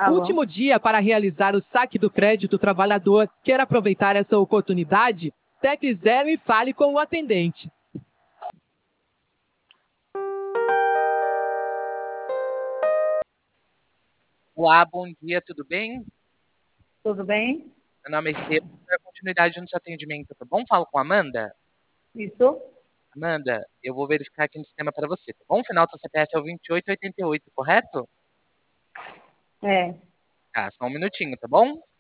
Alô? Último dia para realizar o saque do crédito trabalhador. Quer aproveitar essa oportunidade? Tecle 0 e fale com o atendente. Olá, bom dia, tudo bem? Tudo bem? Meu nome é Estevam, vou dar continuidade no seu atendimento, tá bom? Falo com a Amanda. Isso? Amanda, eu vou verificar aqui no sistema para você, tá bom? O final do seu CPF é o 2888, correto? É. Tá, só um minutinho, tá bom?